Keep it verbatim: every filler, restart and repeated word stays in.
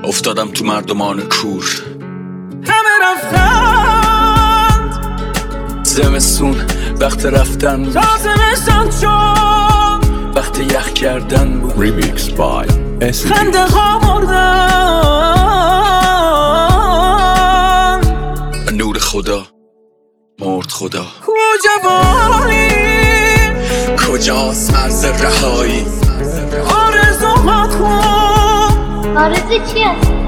افتادم تو مردمان کور، همه رفتند زمستون وقت رفتن، تا زمستان شد وقت یخ کردن بود. Remix by اس دی. خنده ها مردن، نور خدا مرد خدا. جوانی کجاست مرز رهایی؟ آرزوهات کن. آرزو چیه؟